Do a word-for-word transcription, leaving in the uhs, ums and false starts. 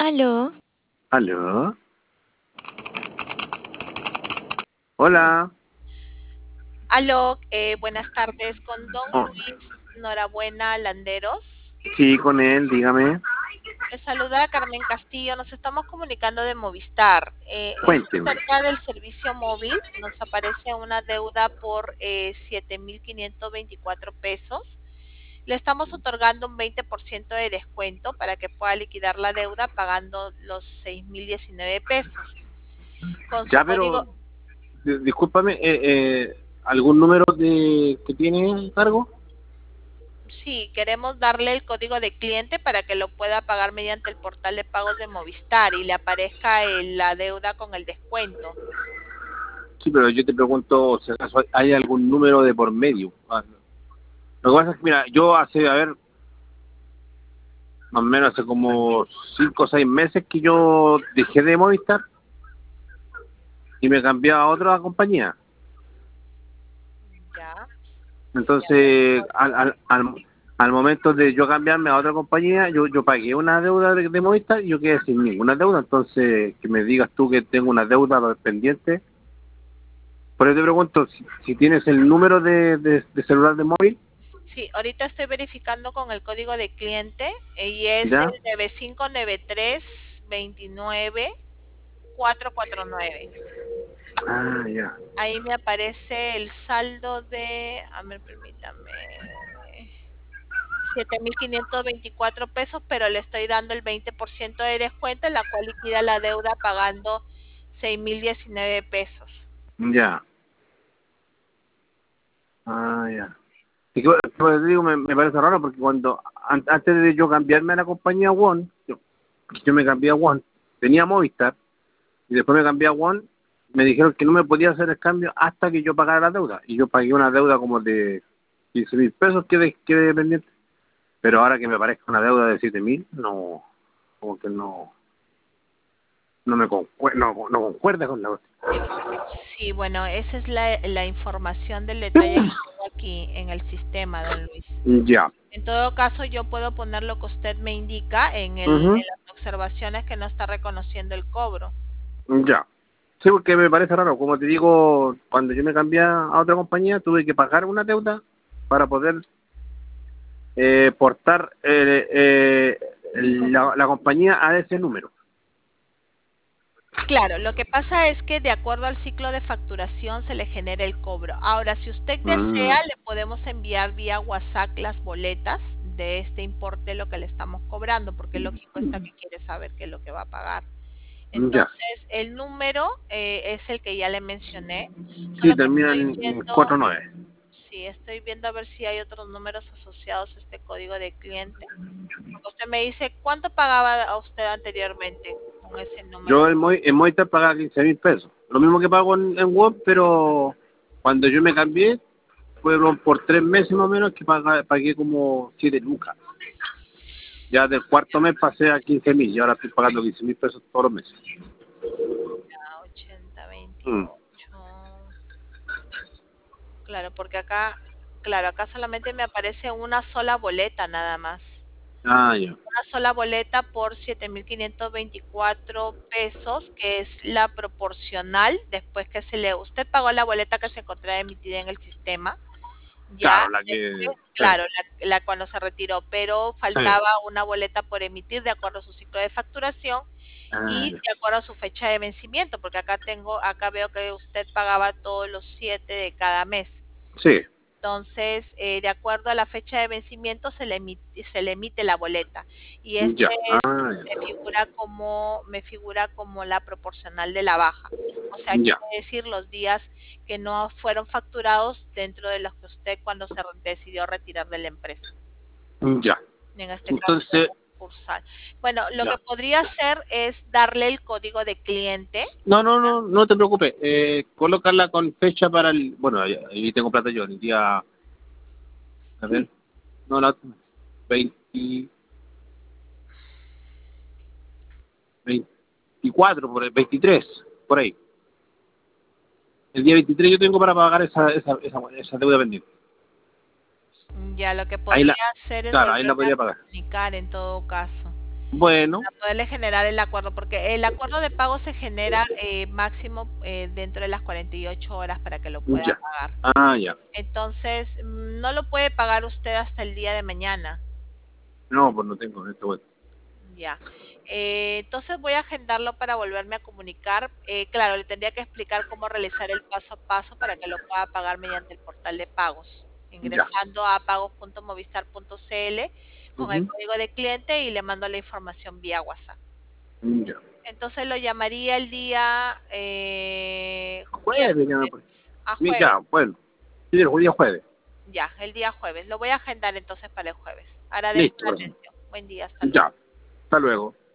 Aló. ¿Aló? Hola. Aló, eh, buenas tardes, con don Oh, Luis Norabuena Landeros. sí, con él, dígame. Le saluda Carmen Castillo, nos estamos comunicando de Movistar. Eh, es Cuénteme. acerca del servicio móvil, nos aparece una deuda por eh, siete mil quinientos veinticuatro pesos. Le estamos otorgando un veinte por ciento de descuento para que pueda liquidar la deuda pagando los seis mil diecinueve pesos. Con su Ya, pero, código, di- discúlpame, eh, eh, ¿algún número de que tiene cargo? sí, queremos darle el código de cliente para que lo pueda pagar mediante el portal de pagos de Movistar y le aparezca el- la deuda con el descuento. Sí, pero yo te pregunto si acaso hay algún número de por medio. Ah, lo que pasa es que, mira, yo hace, a ver, más o menos hace como cinco o seis meses que yo dejé de Movistar y me cambié a otra compañía. Ya, ya le Entonces, al, escucho. al, al, al momento de yo cambiarme a otra compañía, yo yo pagué una deuda de, de Movistar y yo quedé sin ninguna deuda. Entonces, que me digas tú que tengo una deuda pendiente. Por eso te pregunto, si, si tienes el número de, de, de celular de móvil, Sí, ahorita estoy verificando con el código de cliente eh, y es el ¿ya? nueve cinco nueve tres veintinueve cuatro cuatro nueve. Ah, ya. Ahí me aparece el saldo de, a ver, permítame, siete mil quinientos veinticuatro pesos, pero le estoy dando el veinte por ciento de descuento, la cual liquida la deuda pagando seis mil diecinueve pesos. Ya. Ah, ya. Y que, pues, digo, me, me parece raro porque cuando, an- antes de yo cambiarme a la compañía One, yo, yo me cambié a One, tenía Movistar, y después me cambié a One, me dijeron que no me podía hacer el cambio hasta que yo pagara la deuda. Y yo pagué una deuda como de quince mil pesos, quedé, quedé pendiente. Pero ahora que me parezca una deuda de siete mil, no, como que no, no me concuerda, no, no concuerda con la Sí, bueno, esa es la, la información del detalle que tengo aquí en el sistema, don Luis. Ya. En todo caso, yo puedo poner lo que usted me indica en el, Ujú. en las observaciones que no está reconociendo el cobro. Ya. Sí, porque me parece raro. Como te digo, cuando yo me cambié a otra compañía, tuve que pagar una deuda para poder eh, portar eh, eh, la, la compañía a ese número. Claro, lo que pasa es que de acuerdo al ciclo de facturación se le genera el cobro. Ahora, si usted Mm, desea, le podemos enviar vía WhatsApp las boletas de este importe, lo que le estamos cobrando, porque lógico está que quiere saber qué es lo que va a pagar. ya. Entonces, el número eh, es el que ya le mencioné, Sí, solo que termina estoy en cuatro viendo, nueve. sí, estoy viendo a ver si hay otros números asociados a este código de cliente. Porque usted me dice, ¿cuánto pagaba a usted anteriormente con ese número? Yo en, Moy, en Movistar pagaba quince mil pesos. Lo mismo que pago en, en Web, pero cuando yo me cambié, fueron por tres meses más o menos que paga- pagué como siete lucas. Ya del cuarto mes pasé a quince mil y ahora estoy pagando quince mil pesos todos los meses. Ya, ochenta, Mm. veintiocho. Claro, porque acá, claro, acá solamente me aparece una sola boleta nada más. Ah, ya. Una sola boleta por siete mil quinientos veinticuatro pesos, que es la proporcional después que se le... Usted pagó la boleta que se encontraba emitida en el sistema, ya, Claro, la que... después, Sí, claro, la, la cuando se retiró, pero sí. faltaba una boleta por emitir de acuerdo a su ciclo de facturación Ah, y ya. de acuerdo a su fecha de vencimiento, porque acá tengo, acá veo que usted pagaba todos los siete de cada mes. Sí, Entonces, eh, de acuerdo a la fecha de vencimiento se le emite, se le emite la boleta y este ya. es, Ah, me ya. figura como me figura como la proporcional de la baja. O sea, Ya. quiere decir los días que no fueron facturados dentro de los que usted cuando se re- decidió retirar de la empresa. Ya. En este caso de Entonces, la sucursal. Bueno, lo que ya. podría hacer es darle el código de cliente. No, no, no, no te preocupes. Eh, colocarla con fecha para el... Bueno, ahí ahí tengo plata yo, el día... A ver. No, la... veinte, veinticuatro, por el veintitrés, por ahí. El día veintitrés yo tengo para pagar esa, esa, esa, esa deuda pendiente. Ya lo que Ahí podría la... hacer es Claro, ahí la volverme a podría pagar. comunicar en todo caso. Bueno, para poderle generar el acuerdo, porque el acuerdo de pago se genera eh, máximo eh, dentro de las cuarenta y ocho horas para que lo pueda ya. pagar. Ah, ya. Entonces, mm, no lo puede pagar usted hasta el día de mañana. No, pues no tengo esto. Bueno. Ya. Eh, entonces voy a agendarlo para volverme a comunicar. Eh, claro, le tendría que explicar cómo realizar el paso a paso para que lo pueda pagar mediante el portal de pagos, Ya. ingresando a pagos punto movistar punto cl con el Ujú. código de cliente y le mando la información vía WhatsApp. Ya. Entonces lo llamaría el día eh, Jueves, ya me parece. miércoles a Mi- jueves. Ya, bueno. Sí, el día jueves. Ya, el día jueves. Lo voy a agendar entonces para el jueves. Agradezco Listo, la corazón. atención. Buen día, hasta luego. Ya. Hasta luego.